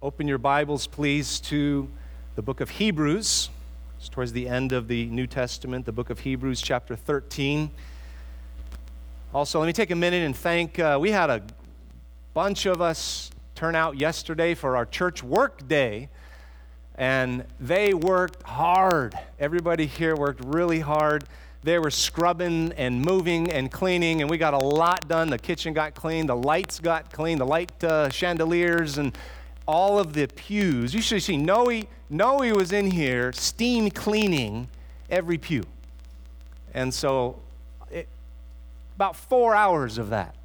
Open your Bibles, please, to the book of Hebrews. It's towards the end of the New Testament, the book of Hebrews, chapter 13. Also, let me take a minute and thank, we had a bunch of us turn out yesterday for our church work day, and they worked hard. Everybody here worked really hard. They were scrubbing and moving and cleaning, and we got a lot done. The kitchen got cleaned, the lights got cleaned, the light chandeliers, and all of the pews. You should see Noe was in here steam cleaning every pew. And so about 4 hours of that,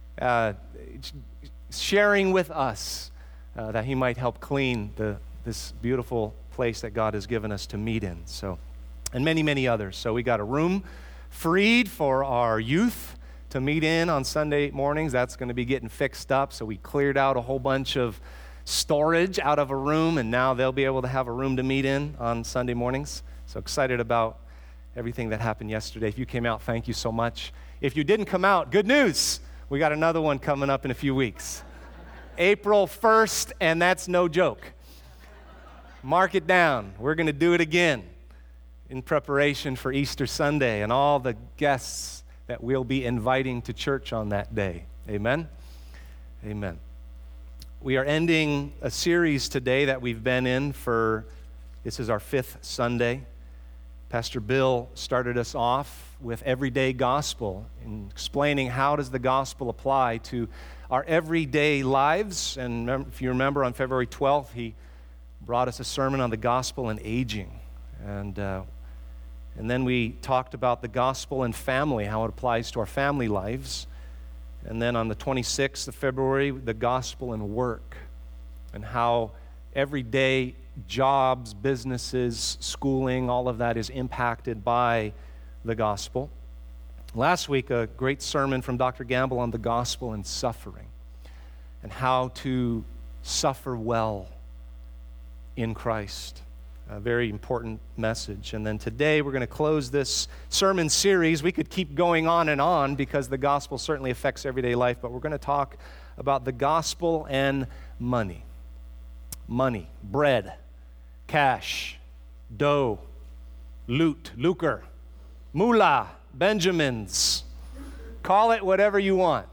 sharing with us that he might help clean this beautiful place that God has given us to meet in. So, and many, many others. So we got a room freed for our youth to meet in on Sunday mornings. That's going to be getting fixed up. So we cleared out a whole bunch of storage out of a room, and now they'll be able to have a room to meet in on Sunday mornings. So excited about everything that happened yesterday. If you came out, thank you so much. If you didn't come out, good news. We got another one coming up in a few weeks. April 1st, and that's no joke. Mark it down. We're going to do it again in preparation for Easter Sunday and all the guests that we'll be inviting to church on that day. Amen? Amen. We are ending a series today that we've been in this is our 5th Sunday. Pastor Bill started us off with everyday gospel and explaining how does the gospel apply to our everyday lives. And if you remember, on February 12th, he brought us a sermon on the gospel and aging. And then we talked about the gospel and family, how it applies to our family lives. And then on the 26th of February, the gospel and work, and how everyday jobs, businesses, schooling, all of that is impacted by the gospel. Last week, a great sermon from Dr. Gamble on the gospel and suffering, and how to suffer well in Christ. A very important message. And then today we're going to close this sermon series. We could keep going on because the gospel certainly affects everyday life, but we're going to talk about the gospel and money. Money, bread, cash, dough, loot, lucre, moolah, Benjamins. Call it whatever you want.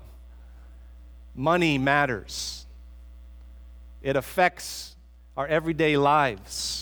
Money matters. It affects our everyday lives.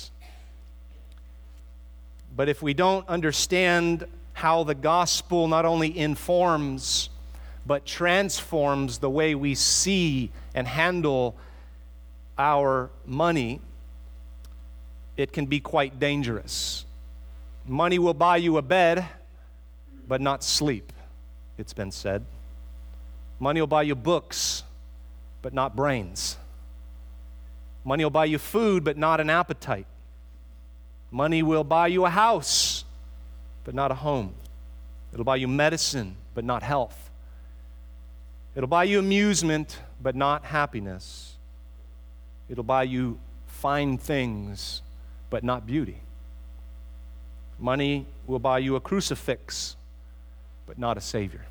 But if we don't understand how the gospel not only informs, but transforms the way we see and handle our money, it can be quite dangerous. Money will buy you a bed, but not sleep, it's been said. Money will buy you books, but not brains. Money will buy you food, but not an appetite. Money will buy you a house, but not a home. It'll buy you medicine, but not health. It'll buy you amusement, but not happiness. It'll buy you fine things, but not beauty. Money will buy you a crucifix, but not a Savior.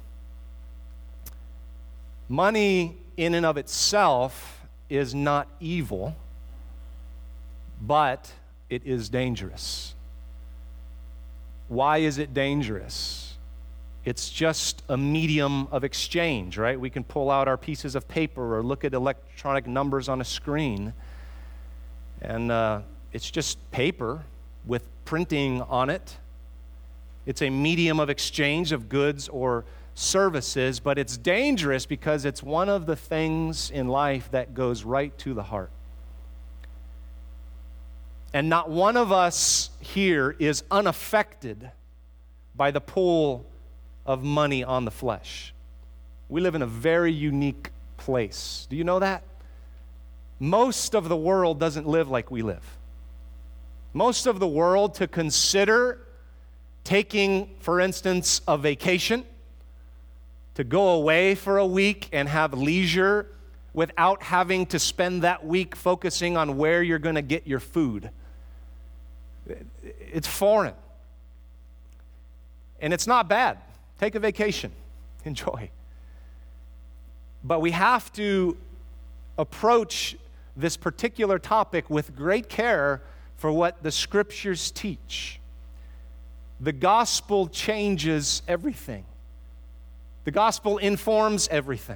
Money in and of itself is not evil, but it is dangerous. Why is it dangerous? It's just a medium of exchange, right? We can pull out our pieces of paper or look at electronic numbers on a screen, and it's just paper with printing on it. It's a medium of exchange of goods or services, but it's dangerous because it's one of the things in life that goes right to the heart. And not one of us here is unaffected by the pull of money on the flesh. We live in a very unique place. Do you know that? Most of the world doesn't live like we live. Most of the world, to consider taking, for instance, a vacation, to go away for a week and have leisure without having to spend that week focusing on where you're going to get your food. It's foreign. And it's not bad. Take a vacation. Enjoy. But we have to approach this particular topic with great care for what the Scriptures teach. The gospel changes everything. The gospel informs everything.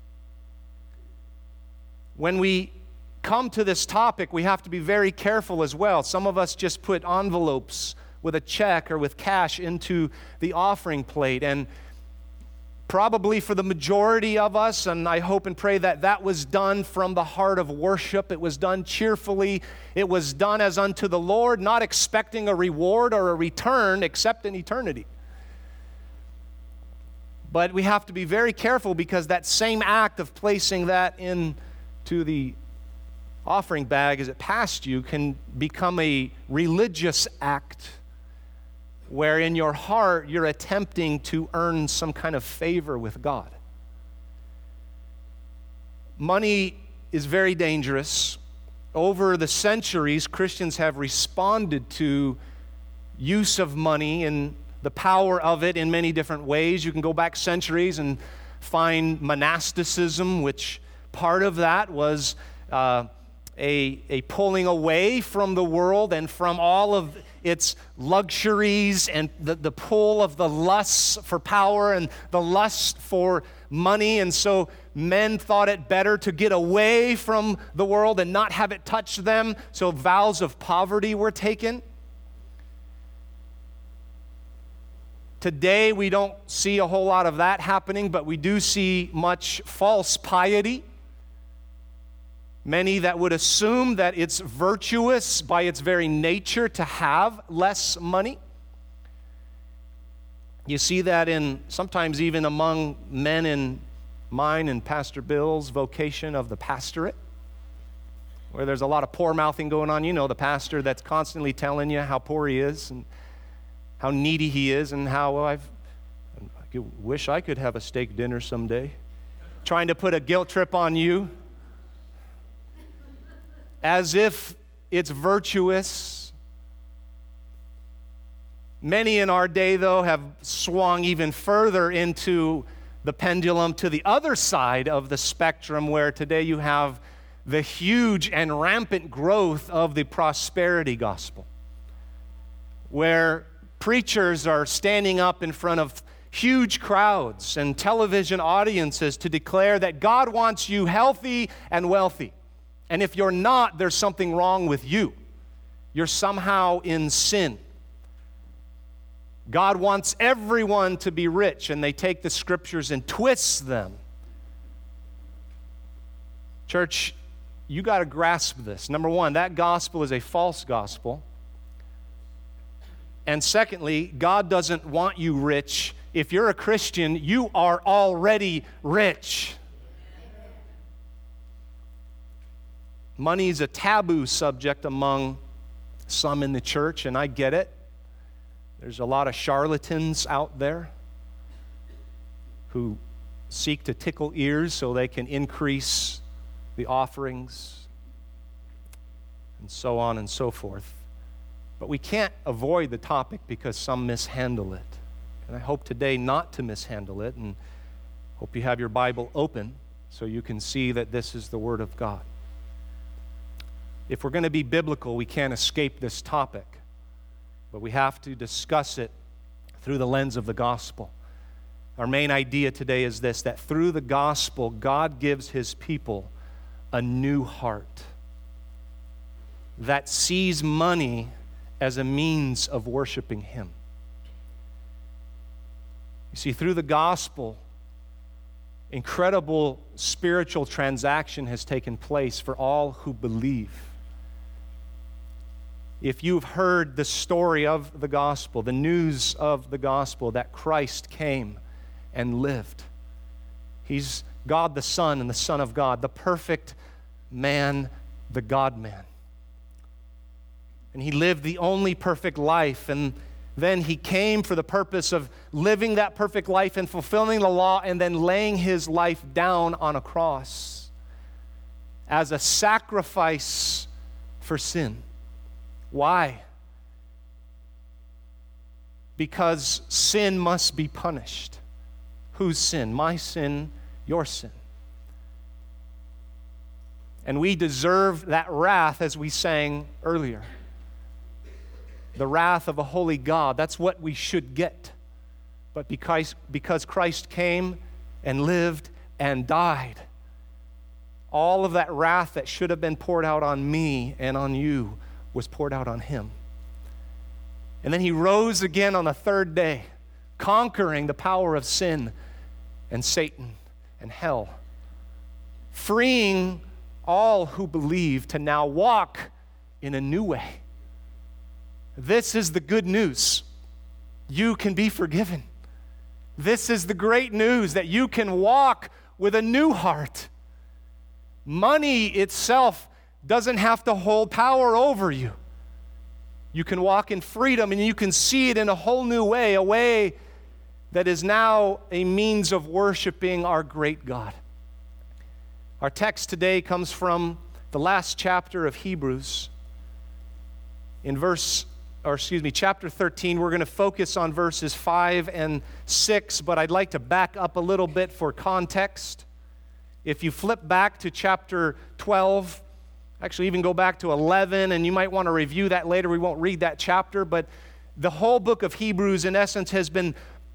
When we come to this topic, we have to be very careful as well. Some of us just put envelopes with a check or with cash into the offering plate, and probably for the majority of us, and I hope and pray that that was done from the heart of worship. It was done cheerfully. It was done as unto the Lord, not expecting a reward or a return except in eternity. But we have to be very careful, because that same act of placing that into the offering bag as it passed you can become a religious act where in your heart you're attempting to earn some kind of favor with God. Money is very dangerous. Over the centuries, Christians have responded to use of money and the power of it in many different ways. You can go back centuries and find monasticism, which part of that was a pulling away from the world and from all of its luxuries and the pull of the lust for power and the lust for money. And so men thought it better to get away from the world and not have it touch them. So vows of poverty were taken. Today we don't see a whole lot of that happening, but we do see much false piety. Many that would assume that it's virtuous by its very nature to have less money. You see that in sometimes even among men in mine and Pastor Bill's vocation of the pastorate, where there's a lot of poor-mouthing going on. You know, the pastor that's constantly telling you how poor he is and how needy he is and how I wish I could have a steak dinner someday. Trying to put a guilt trip on you, as if it's virtuous. Many in our day, though, have swung even further into the pendulum to the other side of the spectrum, where today you have the huge and rampant growth of the prosperity gospel, where preachers are standing up in front of huge crowds and television audiences to declare that God wants you healthy and wealthy. And if you're not, there's something wrong with you. You're somehow in sin. God wants everyone to be rich, and they take the Scriptures and twist them. Church, you got to grasp this. Number one, that gospel is a false gospel. And secondly, God doesn't want you rich. If you're a Christian, you are already rich. Money is a taboo subject among some in the church, and I get it. There's a lot of charlatans out there who seek to tickle ears so they can increase the offerings and so on and so forth. But we can't avoid the topic because some mishandle it. And I hope today not to mishandle it, and hope you have your Bible open so you can see that this is the Word of God. If we're going to be biblical, we can't escape this topic, but we have to discuss it through the lens of the gospel. Our main idea today is this, that through the gospel, God gives His people a new heart that sees money as a means of worshiping Him. You see, through the gospel, incredible spiritual transaction has taken place for all who believe. If you've heard the story of the gospel, the news of the gospel, that Christ came and lived. He's God the Son and the Son of God, the perfect man, the God-man. And He lived the only perfect life, and then He came for the purpose of living that perfect life and fulfilling the law, and then laying His life down on a cross as a sacrifice for sin. Why? Because sin must be punished. Whose sin? My sin, your sin. And we deserve that wrath, as we sang earlier. The wrath of a holy God. That's what we should get. But because Christ came and lived and died, all of that wrath that should have been poured out on me and on you was poured out on him. And then he rose again on the third day, conquering the power of sin and Satan and hell, freeing all who believe to now walk in a new way. This is the good news. You can be forgiven. This is the great news that you can walk with a new heart. Money itself doesn't have to hold power over you. You can walk in freedom and you can see it in a whole new way, a way that is now a means of worshiping our great God. Our text today comes from the last chapter of Hebrews. In chapter 13, we're going to focus on verses 5 and 6, but I'd like to back up a little bit for context. If you flip back to chapter 12, actually even go back to 11, and you might want to review that later. We won't read that chapter, but the whole book of Hebrews, in essence, has been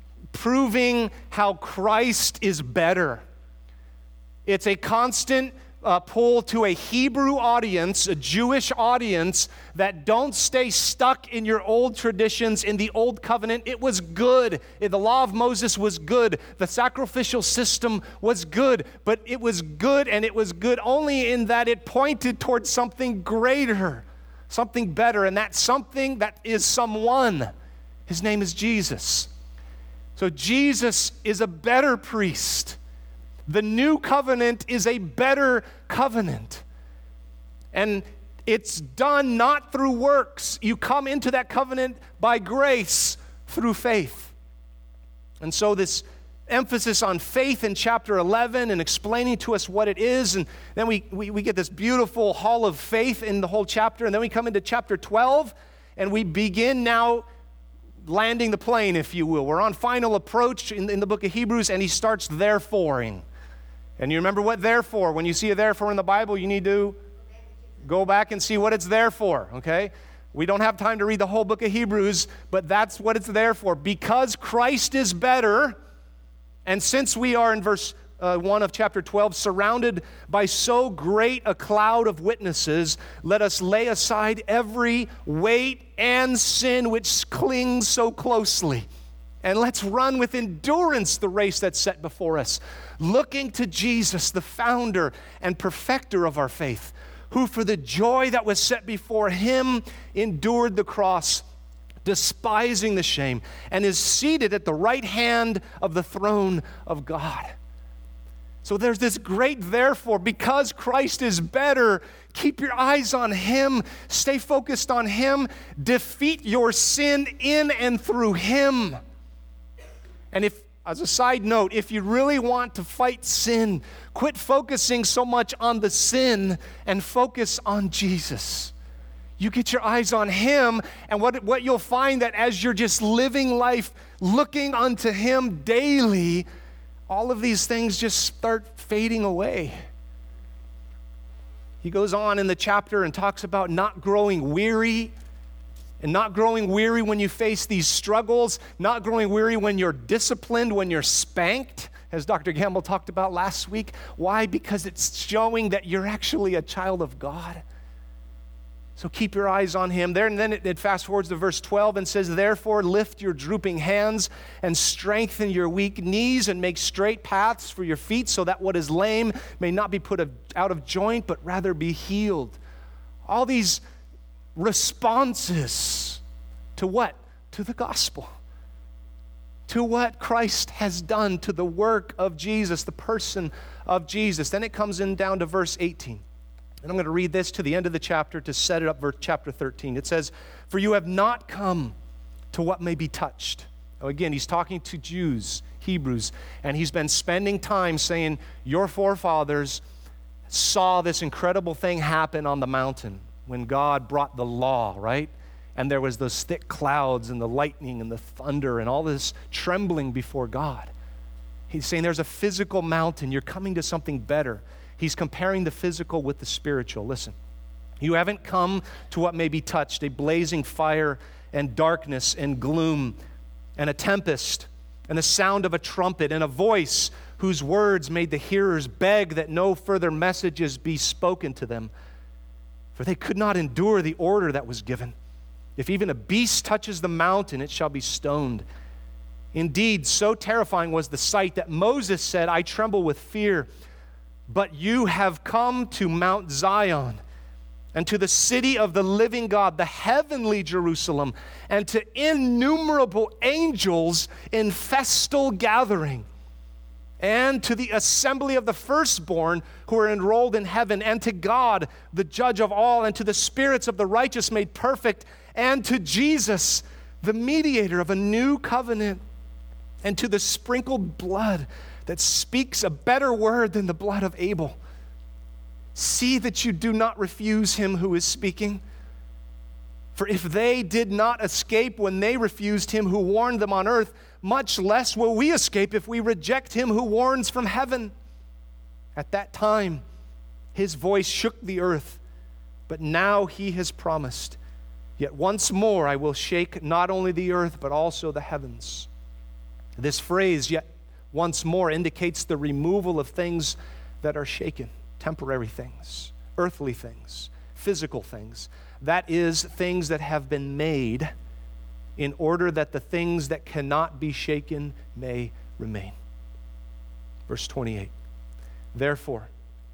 proving how Christ is better. It's a constant pull to a Hebrew audience, a Jewish audience, that don't stay stuck in your old traditions in the old covenant. It was good. The law of Moses was good. The sacrificial system was good. But it was good, and it was good only in that it pointed towards something greater, something better, and that something that is someone. His name is Jesus. So Jesus is a better priest. The new covenant is a better covenant. And it's done not through works. You come into that covenant by grace through faith. And so this emphasis on faith in chapter 11 and explaining to us what it is, and then we get this beautiful hall of faith in the whole chapter, and then we come into chapter 12, and we begin now landing the plane, if you will. We're on final approach in the book of Hebrews, and he starts thereforeing. And you remember what therefore, when you see a therefore in the Bible, you need to go back and see what it's there for, okay? We don't have time to read the whole book of Hebrews, but that's what it's there for. Because Christ is better, and since we are in verse 1 of chapter 12, surrounded by so great a cloud of witnesses, let us lay aside every weight and sin which clings so closely. And let's run with endurance the race that's set before us, looking to Jesus, the founder and perfecter of our faith, who for the joy that was set before him endured the cross, despising the shame, and is seated at the right hand of the throne of God. So there's this great therefore, because Christ is better, keep your eyes on him, stay focused on him, defeat your sin in and through him. And if, as a side note, if you really want to fight sin, quit focusing so much on the sin and focus on Jesus. You get your eyes on him, and what you'll find that as you're just living life, looking unto him daily, all of these things just start fading away. He goes on in the chapter and talks about not growing weary, and not growing weary when you face these struggles, not growing weary when you're disciplined, when you're spanked, as Dr. Gamble talked about last week. Why? Because it's showing that you're actually a child of God. So keep your eyes on him there. And then it fast forwards to verse 12 and says, therefore lift your drooping hands and strengthen your weak knees and make straight paths for your feet, so that what is lame may not be put out of joint, but rather be healed. All these responses to what? To the gospel. To what Christ has done, to the work of Jesus, the person of Jesus. Then it comes in down to verse 18. And I'm going to read this to the end of the chapter to set it up for chapter 13. It says, for you have not come to what may be touched. Now again, he's talking to Jews, Hebrews, and he's been spending time saying, your forefathers saw this incredible thing happen on the mountain when God brought the law, right? And there was those thick clouds and the lightning and the thunder and all this trembling before God. He's saying there's a physical mountain. You're coming to something better. He's comparing the physical with the spiritual. Listen, you haven't come to what may be touched, a blazing fire and darkness and gloom and a tempest and the sound of a trumpet and a voice whose words made the hearers beg that no further messages be spoken to them, for they could not endure the order that was given. If even a beast touches the mountain, it shall be stoned. Indeed, so terrifying was the sight that Moses said, I tremble with fear. But you have come to Mount Zion and to the city of the living God, the heavenly Jerusalem, and to innumerable angels in festal gathering, and to the assembly of the firstborn who are enrolled in heaven, and to God, the judge of all, and to the spirits of the righteous made perfect, and to Jesus, the mediator of a new covenant, and to the sprinkled blood that speaks a better word than the blood of Abel. See that you do not refuse him who is speaking. For if they did not escape when they refused him who warned them on earth, much less will we escape if we reject him who warns from heaven. At that time, his voice shook the earth, but now he has promised, yet once more I will shake not only the earth, but also the heavens. This phrase, yet once more, indicates the removal of things that are shaken, temporary things, earthly things, physical things. That is, things that have been made in order that the things that cannot be shaken may remain. Verse 28, therefore,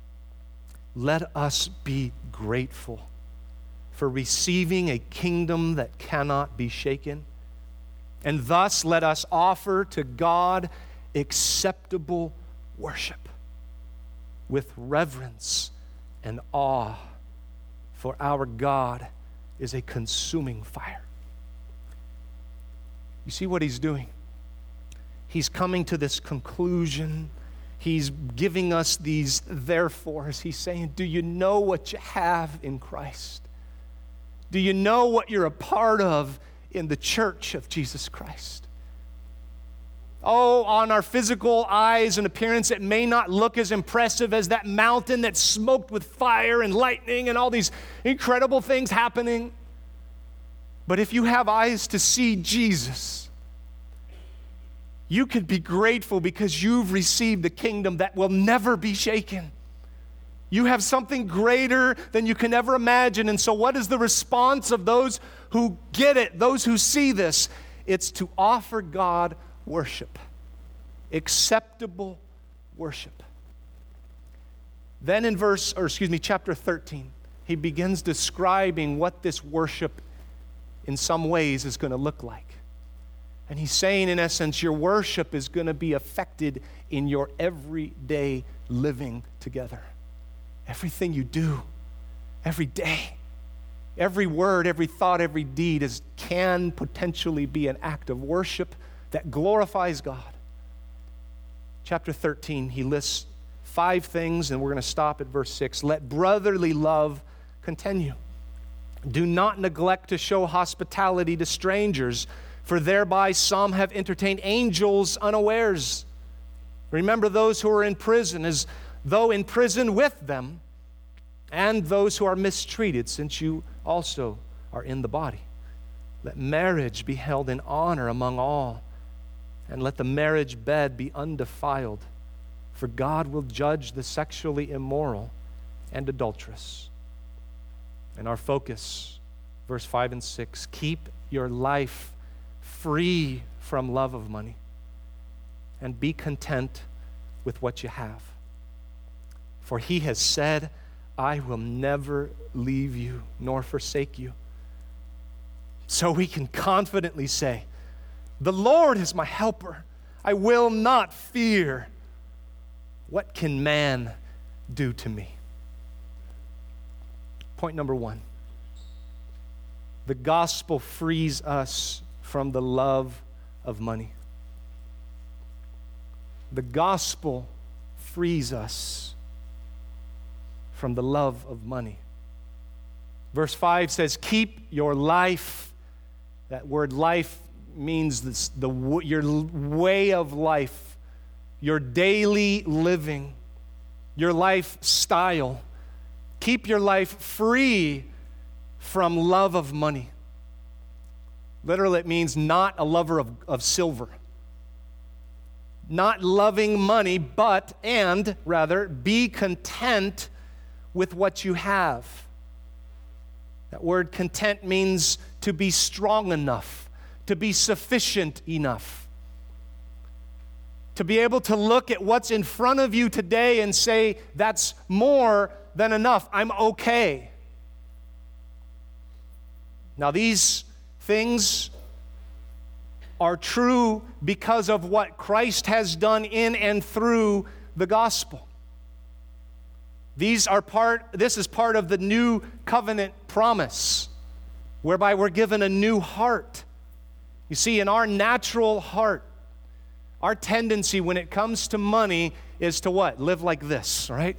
let us be grateful for receiving a kingdom that cannot be shaken, and thus let us offer to God acceptable worship with reverence and awe, for our God is a consuming fire. You see what he's doing? He's coming to this conclusion. He's giving us these therefores. He's saying, do you know what you have in Christ? Do you know what you're a part of in the church of Jesus Christ? Oh, on our physical eyes and appearance, it may not look as impressive as that mountain that's smoked with fire and lightning and all these incredible things happening. But if you have eyes to see Jesus, you can be grateful because you've received the kingdom that will never be shaken. You have something greater than you can ever imagine. And so what is the response of those who get it, those who see this? It's to offer God worship, acceptable worship. Then in chapter 13, he begins describing what this worship in some ways is going to look like. And he's saying, in essence, your worship is going to be affected in your everyday living together. Everything you do, every day, every word, every thought, every deed can potentially be an act of worship that glorifies God. Chapter 13, he lists 5 things, and we're going to stop at verse 6. Let brotherly love continue. Do not neglect to show hospitality to strangers, for thereby some have entertained angels unawares. Remember those who are in prison as though in prison with them, and those who are mistreated, since you also are in the body. Let marriage be held in honor among all, and let the marriage bed be undefiled, for God will judge the sexually immoral and adulterous. And our focus, verse 5 and 6, keep your life free from love of money, and be content with what you have. For he has said, I will never leave you nor forsake you. So we can confidently say, the Lord is my helper. I will not fear. What can man do to me? Point number 1. The gospel frees us from the love of money. The gospel frees us from the love of money. Verse 5 says, keep your life. That word life means this, your way of life, your daily living. your lifestyle. Keep your life free from love of money. Literally, it means not a lover of silver. Not loving money, rather, be content with what you have. That word content means to be strong enough, to be sufficient enough. To be able to look at what's in front of you today and say, that's more than enough. I'm okay. Now, these things are true because of what Christ has done in and through the gospel. This is part of the new covenant promise, whereby we're given a new heart. You see, in our natural heart, our tendency when it comes to money is to what? Live like this, right?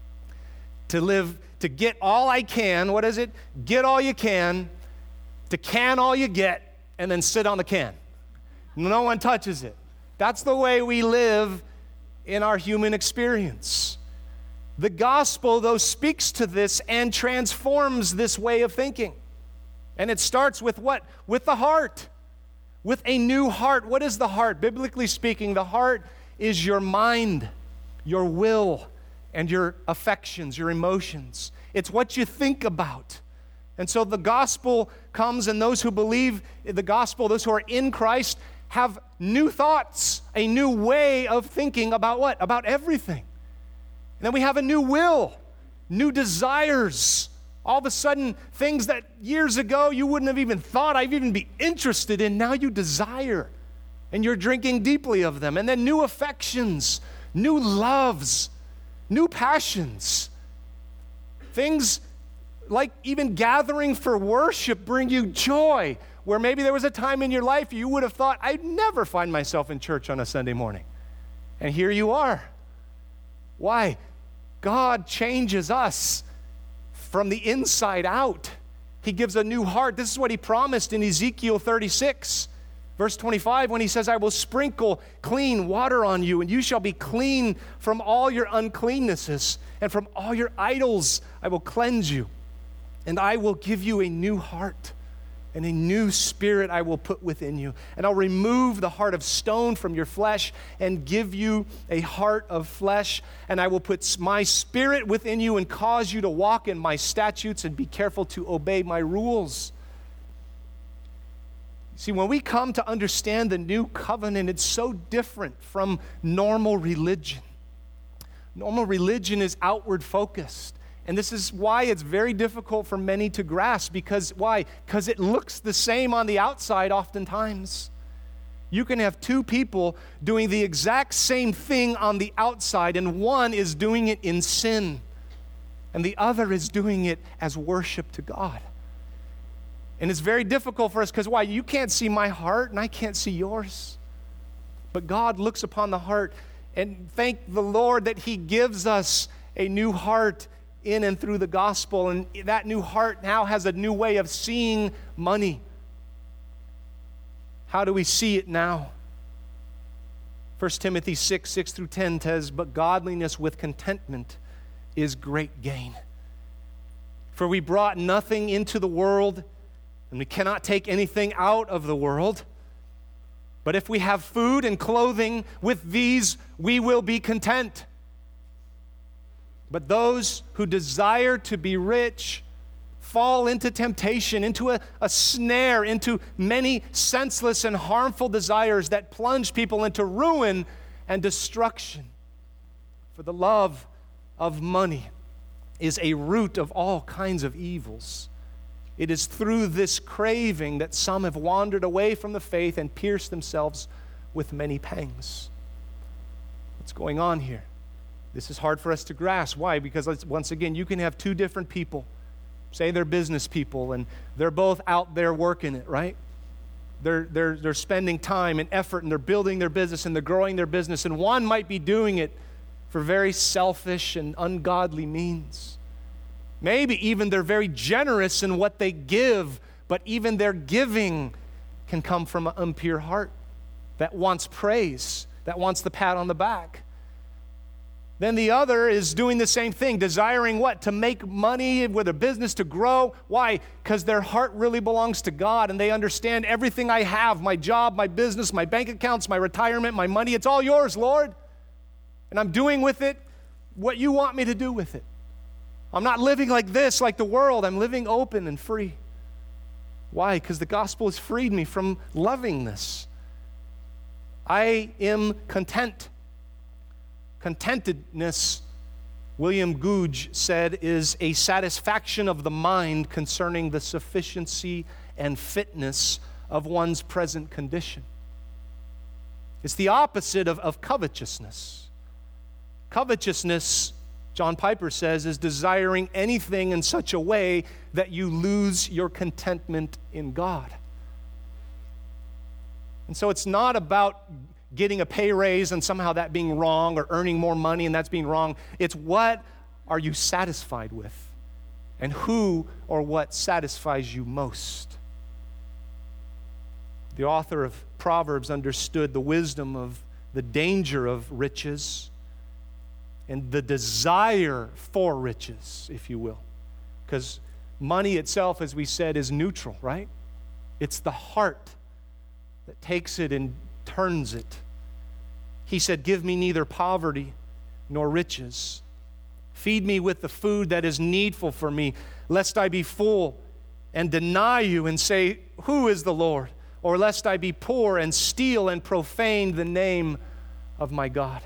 To get all I can. What is it? Get all you can, to can all you get, and then sit on the can. No one touches it. That's the way we live in our human experience. The gospel, though, speaks to this and transforms this way of thinking. And it starts with what? With the heart. With a new heart. What is the heart? Biblically speaking, the heart is your mind, your will, and your affections, your emotions. It's what you think about. And so the gospel comes, and those who believe the gospel, those who are in Christ, have new thoughts, a new way of thinking about what? About everything. And then we have a new will, new desires. All of a sudden, things that years ago you wouldn't have even thought I'd even be interested in, now you desire. And you're drinking deeply of them. And then new affections, new loves, new passions. Things like even gathering for worship bring you joy, where maybe there was a time in your life you would have thought, I'd never find myself in church on a Sunday morning. And here you are. Why? God changes us from the inside out. He gives a new heart. This is what he promised in Ezekiel 36, verse 25, when he says, I will sprinkle clean water on you, and you shall be clean from all your uncleannesses, and from all your idols I will cleanse you. And I will give you a new heart, and a new spirit I will put within you. And I'll remove the heart of stone from your flesh and give you a heart of flesh. And I will put my spirit within you and cause you to walk in my statutes and be careful to obey my rules. See, when we come to understand the new covenant, it's so different from normal religion. Normal religion is outward focused. And this is why it's very difficult for many to grasp. Because why? Because it looks the same on the outside oftentimes. You can have two people doing the exact same thing on the outside, and one is doing it in sin, and the other is doing it as worship to God. And it's very difficult for us because why? You can't see my heart, and I can't see yours. But God looks upon the heart, and thank the Lord that He gives us a new heart in and through the gospel, and that new heart now has a new way of seeing money. How do we see it now? 1 Timothy 6 through 10 says, but godliness with contentment is great gain. For we brought nothing into the world, and we cannot take anything out of the world. But if we have food and clothing, with these we will be content. But those who desire to be rich fall into temptation, into a snare, into many senseless and harmful desires that plunge people into ruin and destruction. For the love of money is a root of all kinds of evils. It is through this craving that some have wandered away from the faith and pierced themselves with many pangs. What's going on here? This is hard for us to grasp. Why? Because once again, you can have two different people. Say they're business people, and they're both out there working it, right? They're spending time and effort, and they're building their business, and they're growing their business. And one might be doing it for very selfish and ungodly means. Maybe even they're very generous in what they give, but even their giving can come from an impure heart that wants praise, that wants the pat on the back. Then the other is doing the same thing, desiring what? To make money with a business, to grow. Why? Because their heart really belongs to God, and they understand everything I have, my job, my business, my bank accounts, my retirement, my money, it's all yours, Lord. And I'm doing with it what you want me to do with it. I'm not living like this, like the world. I'm living open and free. Why? Because the gospel has freed me from loving this. I am content. Contentedness, William Gouge said, is a satisfaction of the mind concerning the sufficiency and fitness of one's present condition. It's the opposite of covetousness. Covetousness, John Piper says, is desiring anything in such a way that you lose your contentment in God. And so it's not about getting a pay raise and somehow that being wrong, or earning more money and that's being wrong. It's what are you satisfied with, and who or what satisfies you most. The author of Proverbs understood the wisdom of the danger of riches and the desire for riches, if you will. Because money itself, as we said, is neutral, right? It's the heart that takes it and turns it. He said, give me neither poverty nor riches. Feed me with the food that is needful for me, lest I be full and deny you and say, who is the Lord? Or lest I be poor and steal and profane the name of my God.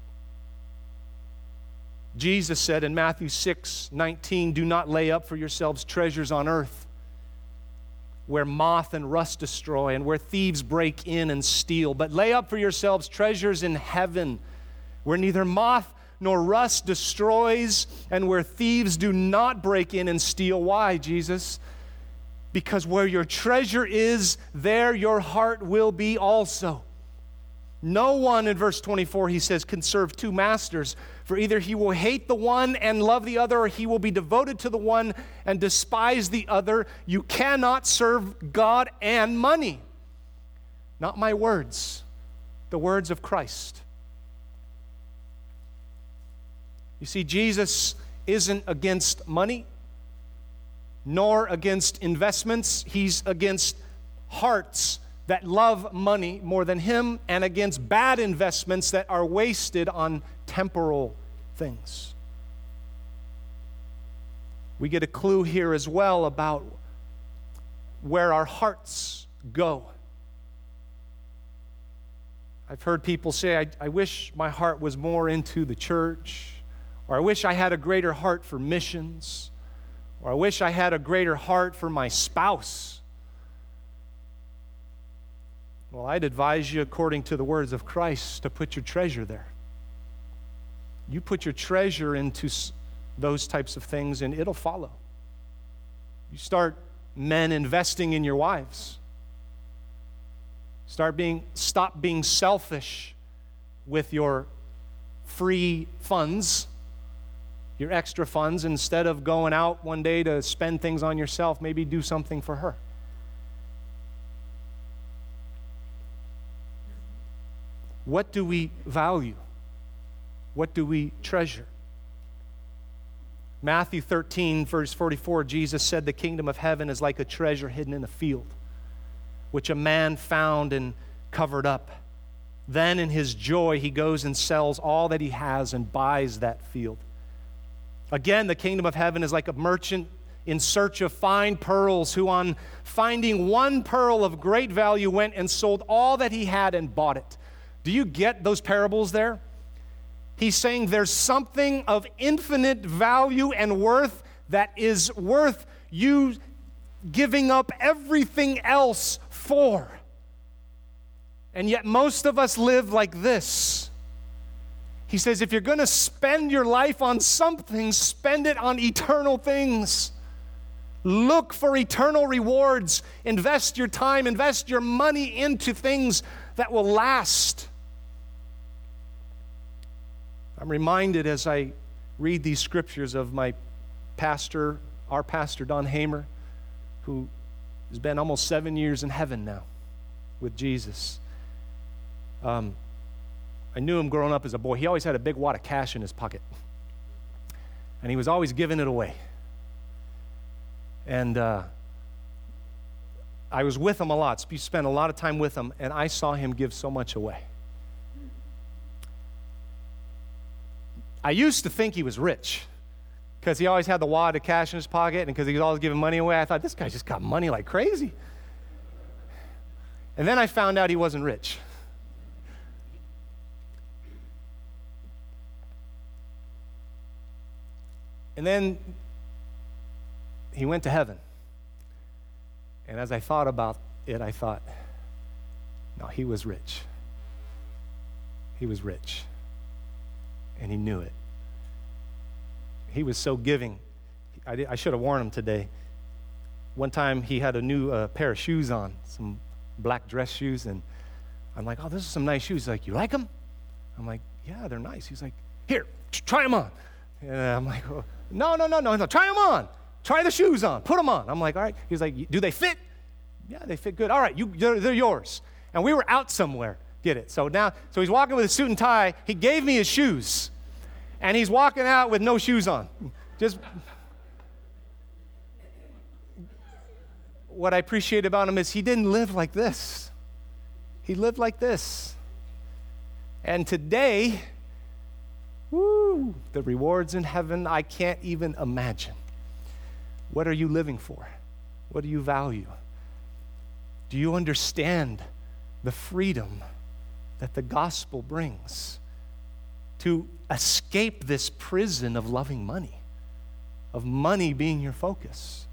Jesus said in Matthew 6:19, do not lay up for yourselves treasures on earth, where moth and rust destroy and where thieves break in and steal. But lay up for yourselves treasures in heaven, where neither moth nor rust destroys and where thieves do not break in and steal. Why, Jesus? Because where your treasure is, there your heart will be also. No one, in verse 24, he says, can serve two masters, for either he will hate the one and love the other, or he will be devoted to the one and despise the other. You cannot serve God and money. Not my words, the words of Christ. You see, Jesus isn't against money, nor against investments. He's against hearts that love money more than him, and against bad investments that are wasted on temporal things. We get a clue here as well about where our hearts go. I've heard people say, I wish my heart was more into the church, or I wish I had a greater heart for missions, or I wish I had a greater heart for my spouse. Well, I'd advise you, according to the words of Christ, to put your treasure there. You put your treasure into those types of things, and it'll follow. You start, men, investing in your wives. Stop being selfish with your free funds, your extra funds. Instead of going out one day to spend things on yourself, maybe do something for her. What do we value? What do we treasure? Matthew 13, verse 44, Jesus said, the kingdom of heaven is like a treasure hidden in a field, which a man found and covered up. Then in his joy, he goes and sells all that he has and buys that field. Again, the kingdom of heaven is like a merchant in search of fine pearls, who on finding one pearl of great value went and sold all that he had and bought it. Do you get those parables there? He's saying there's something of infinite value and worth that is worth you giving up everything else for. And yet most of us live like this. He says if you're going to spend your life on something, spend it on eternal things. Look for eternal rewards. Invest your time, invest your money into things that will last. I'm reminded as I read these scriptures of my pastor, our pastor, Don Hamer, who has been almost 7 years in heaven now with Jesus. I knew him growing up as a boy. He always had a big wad of cash in his pocket. And he was always giving it away. And I was with him a lot. Spent a lot of time with him, and I saw him give so much away. I used to think he was rich because he always had the wad of cash in his pocket, and because he was always giving money away, I thought, this guy just got money like crazy. And then I found out he wasn't rich. And then he went to heaven. And as I thought about it, I thought, no, he was rich. He was rich. And he knew it. He was so giving. I should have warned him today. One time he had a new pair of shoes on, some black dress shoes, and I'm like, oh, those are some nice shoes. He's like, you like them? I'm like, yeah, they're nice. He's like, here, try them on. And I'm like, oh, no, try them on. Try the shoes on. Put them on. I'm like, all right. He's like, do they fit? Yeah, they fit good. All right, they're yours. And we were out somewhere. Get it? So he's walking with a suit and tie. He gave me his shoes. And he's walking out with no shoes on. Just what I appreciate about him is he didn't live like this. He lived like this. And today, the rewards in heaven, I can't even imagine. What are you living for? What do you value? Do you understand the freedom that the gospel brings to escape this prison of loving money, of money being your focus?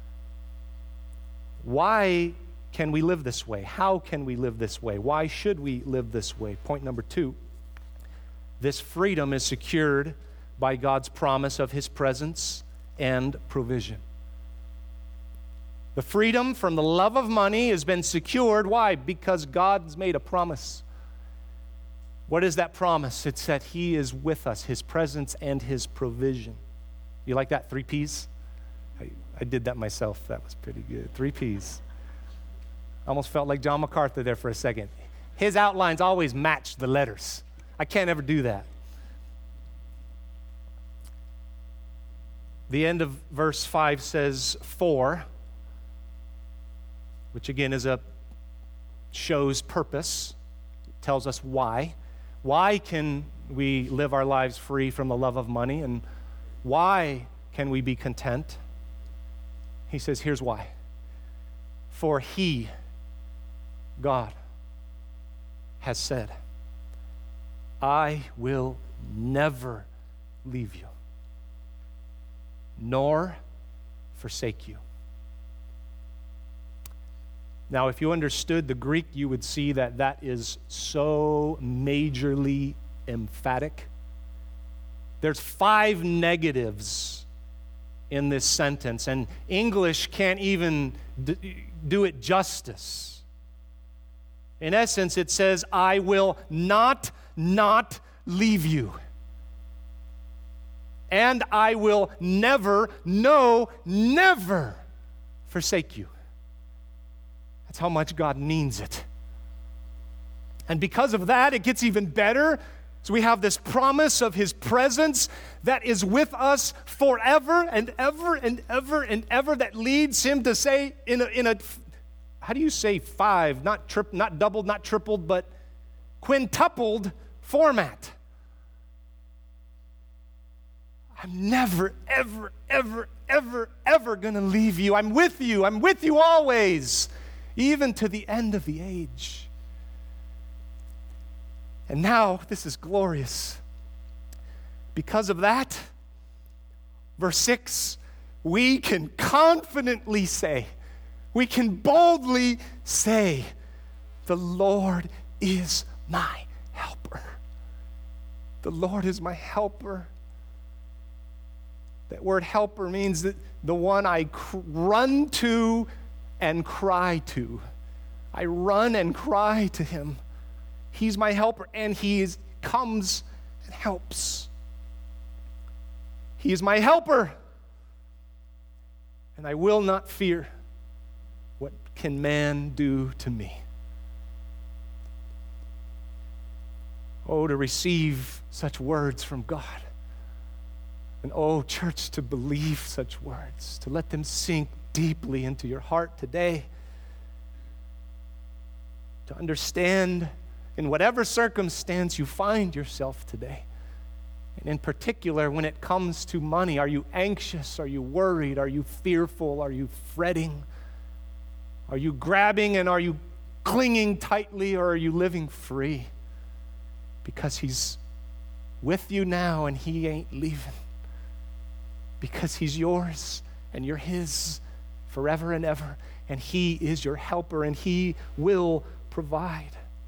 Why can we live this way? How can we live this way? Why should we live this way? Point number 2, this freedom is secured by God's promise of his presence and provision. The freedom from the love of money has been secured. Why? Because God's made a promise. What is that promise? It's that he is with us, his presence and his provision. You like that? 3 P's? I did that myself. That was pretty good. 3 P's. I almost felt like John MacArthur there for a second. His outlines always matched the letters. I can't ever do that. The end of verse 5 says, for, which again shows purpose. It tells us why. Why can we live our lives free from the love of money? And why can we be content? He says, here's why. For he, God, has said, I will never leave you, nor forsake you. Now, if you understood the Greek, you would see that that is so majorly emphatic. There's 5 negatives in this sentence, and English can't even do it justice. In essence, it says, I will not leave you. And I will never forsake you. That's how much God means it. And because of that, it gets even better. So we have this promise of his presence that is with us forever and ever and ever and ever, that leads him to say in a how do you say 5, not doubled, not tripled, but quintupled format. I'm never, ever, ever, ever, ever going to leave you. I'm with you. I'm with you always, even to the end of the age. And now, this is glorious. Because of that, verse 6, we can confidently say, we can boldly say, the Lord is my helper. The Lord is my helper. That word helper means that the one I run to and cry to. I run and cry to him. He's my helper, and he comes and helps. He is my helper, and I will not fear. What can man do to me? Oh, to receive such words from God. And oh, church, to believe such words, to let them sink deeply into your heart today. To understand in whatever circumstance you find yourself today. And in particular, when it comes to money, are you anxious? Are you worried? Are you fearful? Are you fretting? Are you grabbing and are you clinging tightly, or are you living free? Because He's with you now and He ain't leaving. Because He's yours and you're His forever and ever. And He is your helper and He will provide.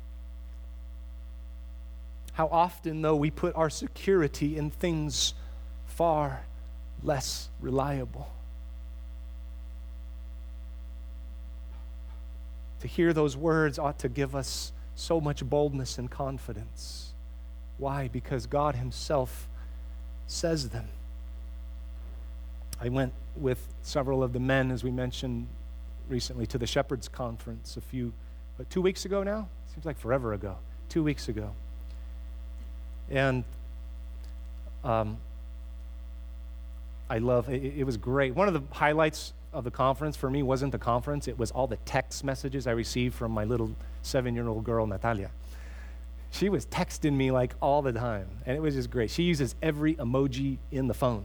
How often, though, we put our security in things far less reliable. To hear those words ought to give us so much boldness and confidence. Why? Because God Himself says them. I went with several of the men, as we mentioned recently, to the Shepherds Conference 2 weeks ago now? Seems like forever ago. 2 weeks ago. And I love, it was great. One of the highlights of the conference for me wasn't the conference, it was all the text messages I received from my little 7-year-old girl, Natalia. She was texting me like all the time, and it was just great. She uses every emoji in the phone.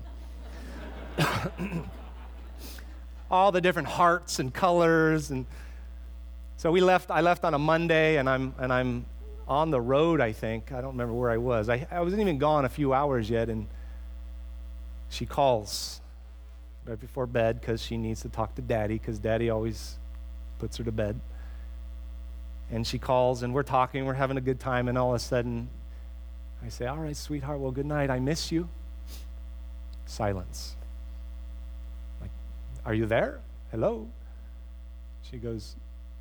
All the different hearts and colors, and so I left on a Monday, and I'm on the road, I think. I don't remember where I was. I wasn't even gone a few hours yet, and she calls right before bed because she needs to talk to Daddy, because Daddy always puts her to bed. And she calls, and we're talking, we're having a good time, and all of a sudden, I say, all right, sweetheart, well, good night, I miss you. Silence. Like, are you there? Hello? She goes,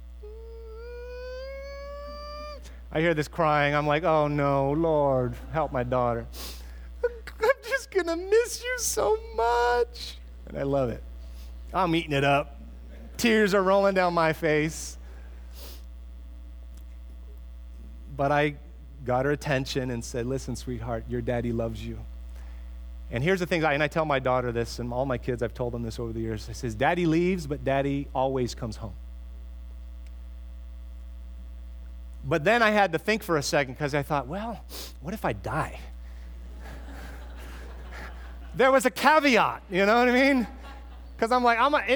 I hear this crying. I'm like, oh no, Lord, help my daughter. I'm just going to miss you so much. And I love it. I'm eating it up. Tears are rolling down my face. But I got her attention and said, listen, sweetheart, your daddy loves you. And here's the thing, and I tell my daughter this, and all my kids, I've told them this over the years. I says, Daddy leaves, but Daddy always comes home. But then I had to think for a second, because I thought, well, what if I die? There was a caveat, you know what I mean? Because I'm like,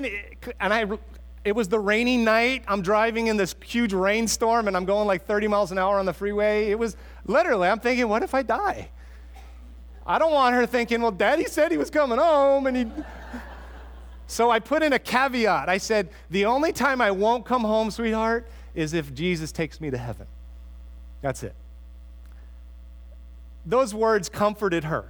it was the rainy night. I'm driving in this huge rainstorm, and I'm going like 30 miles an hour on the freeway. It was literally, I'm thinking, what if I die? I don't want her thinking, well, Daddy said he was coming home, and he... So I put in a caveat. I said, the only time I won't come home, sweetheart, is if Jesus takes me to heaven. That's it. Those words comforted her.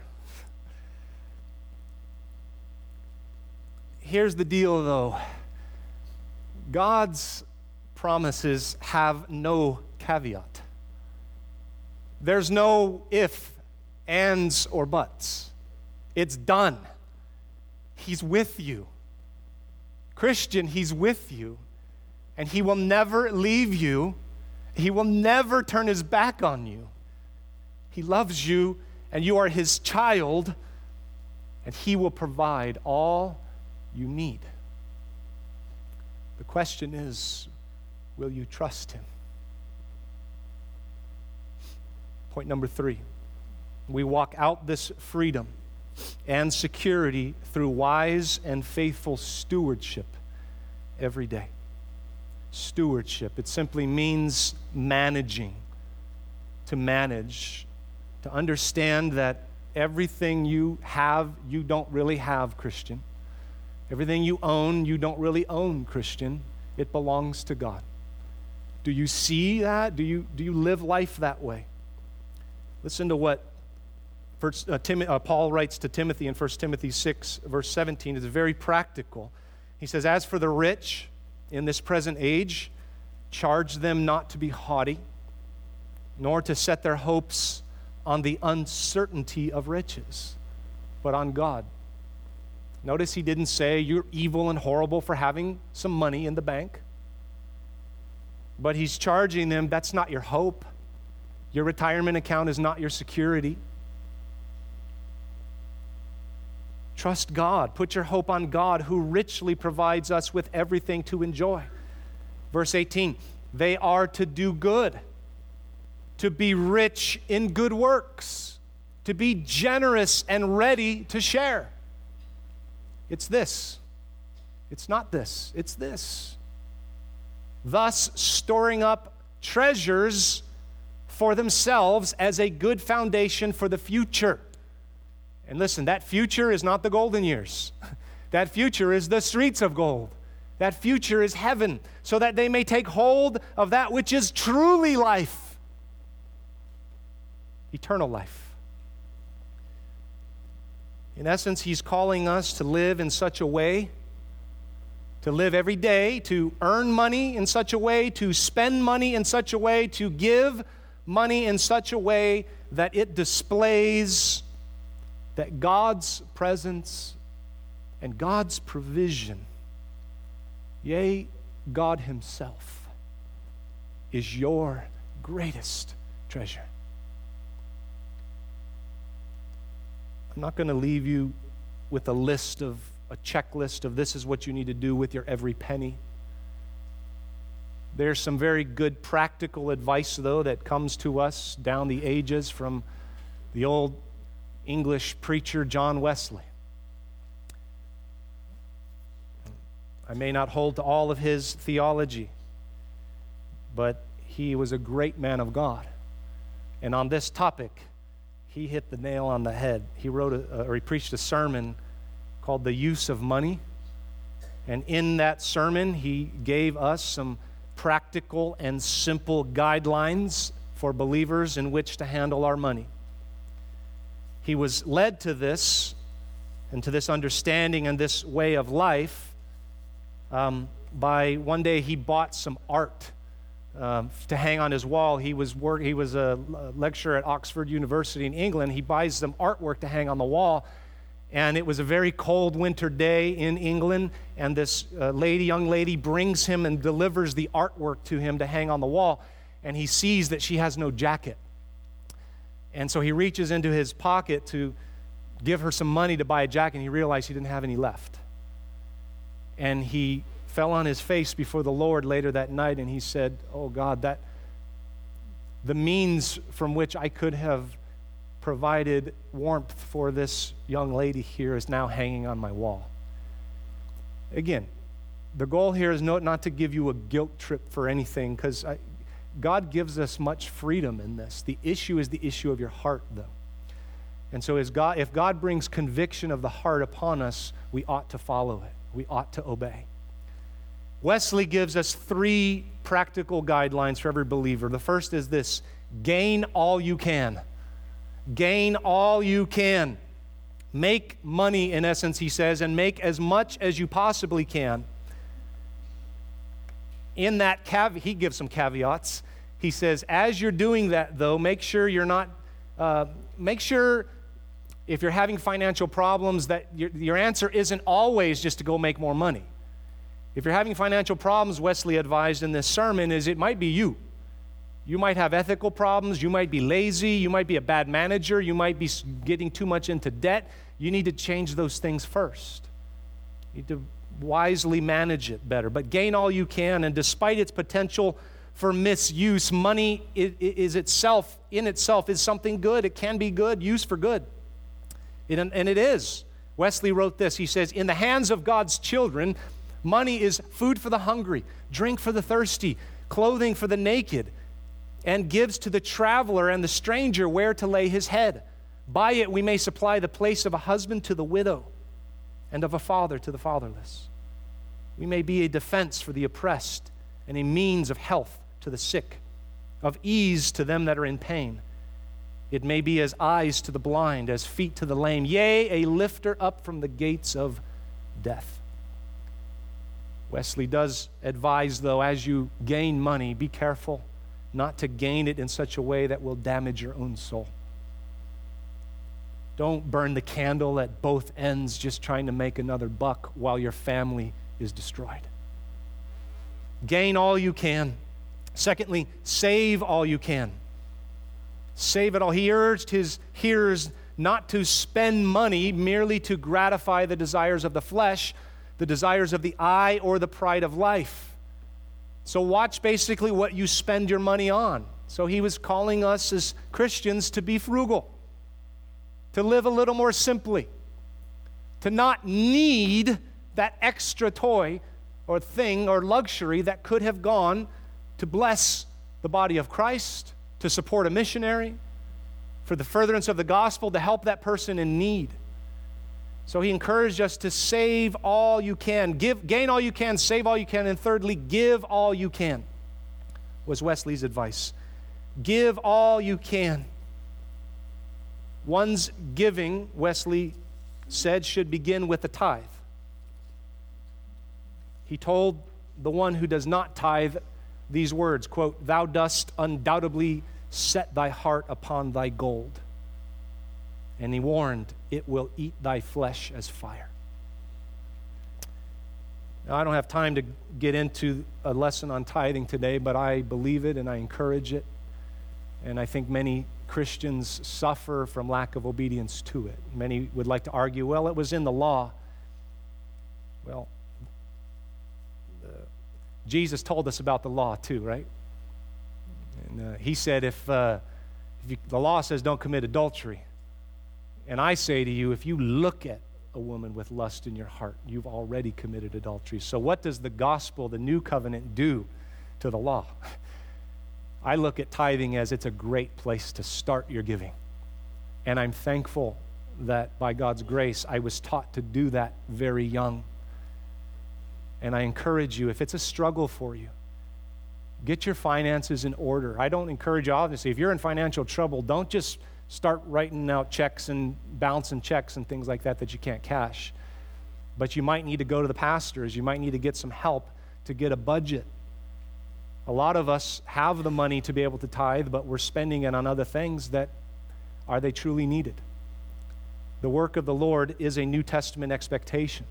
Here's the deal, though. God's promises have no caveat. There's no if, ands, or buts. It's done. He's with you. Christian, He's with you. And He will never leave you. He will never turn His back on you. He loves you, and you are His child, and He will provide all you need. The question is, will you trust Him? Point number 3. We walk out this freedom and security through wise and faithful stewardship every day. Stewardship. It simply means managing, to manage, to understand that everything you have, you don't really have, Christian. Everything you own, you don't really own, Christian. It belongs to God. Do you see that? Do you live life that way? Listen to what Paul writes to Timothy in 1 Timothy 6, verse 17. It's very practical. He says, as for the rich in this present age, charge them not to be haughty, nor to set their hopes on the uncertainty of riches, but on God. Notice he didn't say you're evil and horrible for having some money in the bank, but he's charging them, that's not your hope. Your retirement account is not your security. Trust God. Put your hope on God, who richly provides us with everything to enjoy. Verse 18, they are to do good, to be rich in good works, to be generous and ready to share. It's this. It's not this. It's this. Thus, storing up treasures for themselves as a good foundation for the future. And listen, that future is not the golden years. That future is the streets of gold. That future is heaven, so that they may take hold of that which is truly life, eternal life. In essence, he's calling us to live in such a way, to live every day, to earn money in such a way, to spend money in such a way, to give money in such a way that it displays that God's presence and God's provision, yea, God himself, is your greatest treasure. I'm not going to leave you with a checklist of this is what you need to do with your every penny. There's some very good practical advice, though, that comes to us down the ages from the old English preacher John Wesley. I may not hold to all of his theology, but he was a great man of God. And on this topic, he hit the nail on the head. He he preached a sermon called The Use of Money. And in that sermon, he gave us some practical and simple guidelines for believers in which to handle our money. He was led to this and to this understanding and this way of life by one day he bought some art to hang on his wall. He was a lecturer at Oxford University in England. He buys some artwork to hang on the wall. And it was a very cold winter day in England, and this young lady brings him and delivers the artwork to him to hang on the wall, and he sees that she has no jacket. And so he reaches into his pocket to give her some money to buy a jacket, and he realized he didn't have any left. And he fell on his face before the Lord later that night, and he said, "Oh God, that the means from which I could have provided warmth for this young lady here is now hanging on my wall." Again, the goal here is not to give you a guilt trip for anything, because God gives us much freedom in this. The issue is the issue of your heart, though. And so if God brings conviction of the heart upon us, we ought to follow it. We ought to obey. Wesley gives us 3 practical guidelines for every believer. The first is this: gain all you can. Gain all you can. Make money, in essence, he says, and make as much as you possibly can. In that he gives some caveats. He says, as you're doing that, though, make sure if you're having financial problems that your answer isn't always just to go make more money. If you're having financial problems, Wesley advised in this sermon, is it might be you. You might have ethical problems. You might be lazy. You might be a bad manager. You might be getting too much into debt. You need to change those things first. You need to wisely manage it better. But gain all you can, and despite its potential for misuse, money in itself is something good. It can be good, used for good. And it is. Wesley wrote this. He says, in the hands of God's children, money is food for the hungry, drink for the thirsty, clothing for the naked, and gives to the traveler and the stranger where to lay his head. By it we may supply the place of a husband to the widow and of a father to the fatherless. We may be a defense for the oppressed and a means of health to the sick, of ease to them that are in pain. It may be as eyes to the blind, as feet to the lame, yea, a lifter up from the gates of death. Wesley does advise, though, as you gain money, be careful not to gain it in such a way that will damage your own soul. Don't burn the candle at both ends just trying to make another buck while your family is destroyed. Gain all you can. Secondly, save all you can. Save it all. He urged his hearers not to spend money merely to gratify the desires of the flesh, the desires of the eye, or the pride of life. So watch basically what you spend your money on. So he was calling us as Christians to be frugal, to live a little more simply, to not need that extra toy or thing or luxury that could have gone to bless the body of Christ, to support a missionary, for the furtherance of the gospel, to help that person in need. So he encouraged us to save all you can, gain all you can, save all you can, and thirdly, give all you can, was Wesley's advice. Give all you can. One's giving, Wesley said, should begin with a tithe. He told the one who does not tithe these words, quote, "Thou dost undoubtedly set thy heart upon thy gold." And he warned, "It will eat thy flesh as fire." Now, I don't have time to get into a lesson on tithing today, but I believe it and I encourage it. And I think many Christians suffer from lack of obedience to it. Many would like to argue, well, it was in the law. Well, Jesus told us about the law too, right? And he said, if the law says don't commit adultery, and I say to you, if you look at a woman with lust in your heart, you've already committed adultery. So what does the gospel, the new covenant, do to the law? I look at tithing as it's a great place to start your giving. And I'm thankful that by God's grace, I was taught to do that very young. And I encourage you, if it's a struggle for you, get your finances in order. I don't encourage you, obviously, if you're in financial trouble, don't just start writing out checks and bouncing checks and things like that you can't cash. But you might need to go to the pastors. You might need to get some help to get a budget. A lot of us have the money to be able to tithe, but we're spending it on other things that, are they truly needed? The work of the Lord is a New Testament expectation.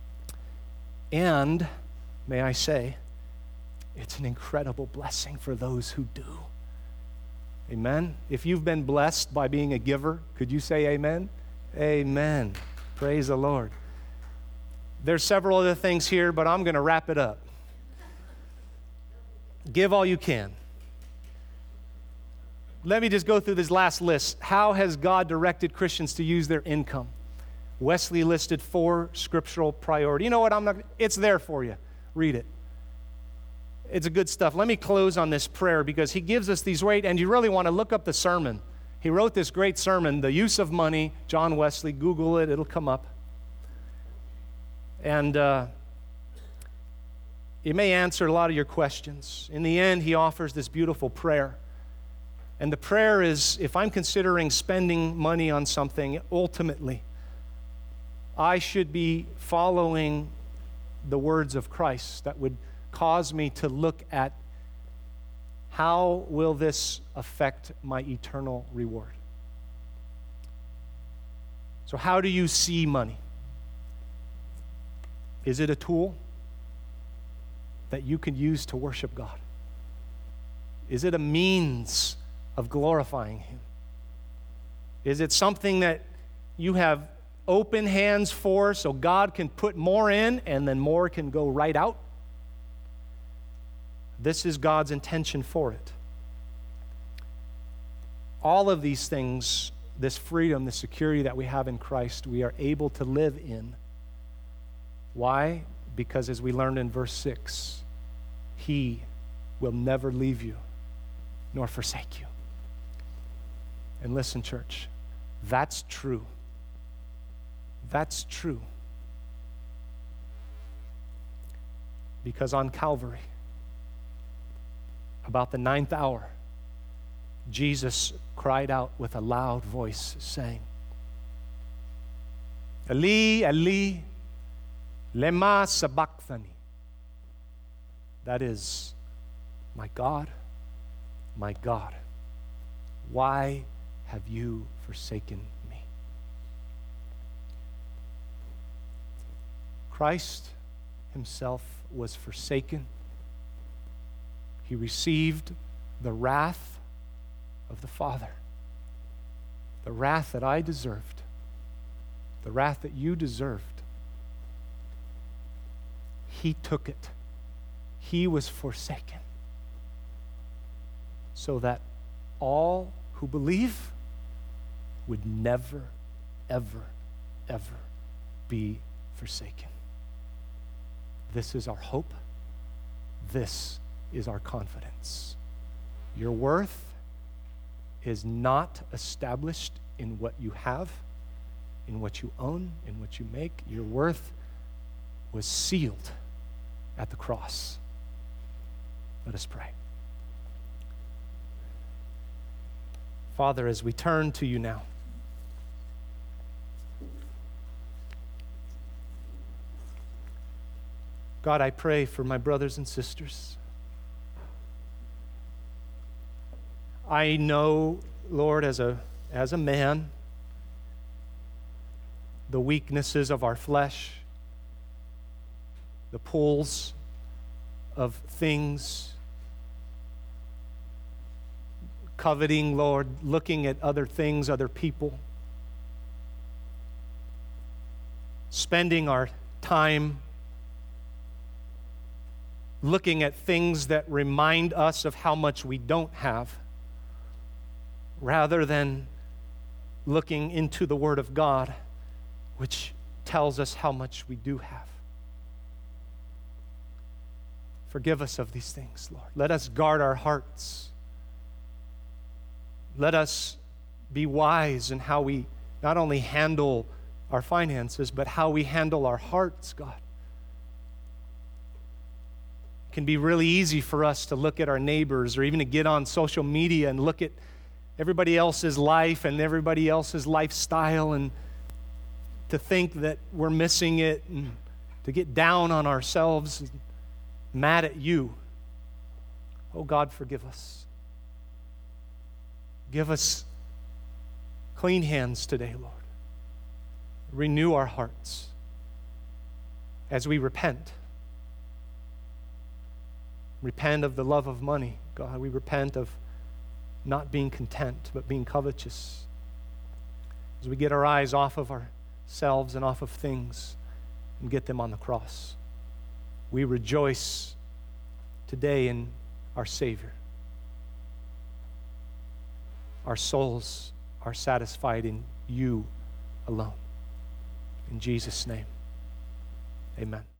And, may I say, it's an incredible blessing for those who do. Amen? If you've been blessed by being a giver, could you say amen? Amen. Praise the Lord. There's several other things here, but I'm going to wrap it up. Give all you can. Let me just go through this last list. How has God directed Christians to use their income? Wesley listed 4 scriptural priorities. You know what? It's there for you. Read it. It's a good stuff. Let me close on this prayer because he gives us these and you really want to look up the sermon. He wrote this great sermon, The Use of Money, John Wesley. Google it. It'll come up. And it may answer a lot of your questions. In the end, he offers this beautiful prayer. And the prayer is, if I'm considering spending money on something, ultimately, I should be following the words of Christ that would cause me to look at how will this affect my eternal reward. So how do you see money? Is it a tool that you can use to worship God? Is it a means of glorifying Him? Is it something that you have open hands for so God can put more in and then more can go right out? This is God's intention for it. All of these things, this freedom, the security that we have in Christ, we are able to live in. Why? Because as we learned in verse 6, He will never leave you nor forsake you. And listen, church, that's true. That's true. Because on Calvary, about the 9th hour, Jesus cried out with a loud voice, saying, Eli, Eli, lema sabachthani. That is, my God, why have you forsaken me? Christ Himself was forsaken. He received the wrath of the Father. the wrath that I deserved, the wrath that you deserved, he took it. He was forsaken so that all who believe would never, ever, ever be forsaken. This is our hope. This is our confidence. Your worth is not established in what you have, in what you own, in what you make. Your worth was sealed at the cross. Let us pray. Father, as we turn to you now, God, I pray for my brothers and sisters. I know, Lord, as a man, the weaknesses of our flesh, the pulls of things, coveting, Lord, looking at other things, other people, spending our time looking at things that remind us of how much we don't have, rather than looking into the Word of God, which tells us how much we do have. Forgive us of these things, Lord. Let us guard our hearts. Let us be wise in how we not only handle our finances, but how we handle our hearts, God. It can be really easy for us to look at our neighbors or even to get on social media and look at everybody else's life and everybody else's lifestyle and to think that we're missing it and to get down on ourselves, mad at you. Oh God, forgive us. Give us clean hands today, Lord. Renew our hearts as we repent. Repent of the love of money, God. We repent of not being content, but being covetous. As we get our eyes off of ourselves and off of things and get them on the cross. We rejoice today in our Savior. Our souls are satisfied in you alone. In Jesus' name, amen.